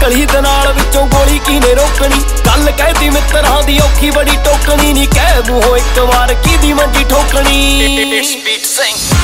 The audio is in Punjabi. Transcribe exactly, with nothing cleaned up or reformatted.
ਗਲੀ ਦੇ ਨਾਲ ਵਿੱਚੋਂ ਗੋਲੀ ਕਿਨੇ ਰੋਕਣੀ। ਗੱਲ ਕਹਿਦੀ ਮਿੱਤਰਾਂ ਦੀ ਔਖੀ ਬੜੀ ਟੋਕਣੀ ਨੀ, ਕਹਿ ਮੂੰਹੋਂ ਇੱਕ ਵਾਰ ਕਿਹਦੀ ਮੰਜੀ ਠੋਕਣੀ।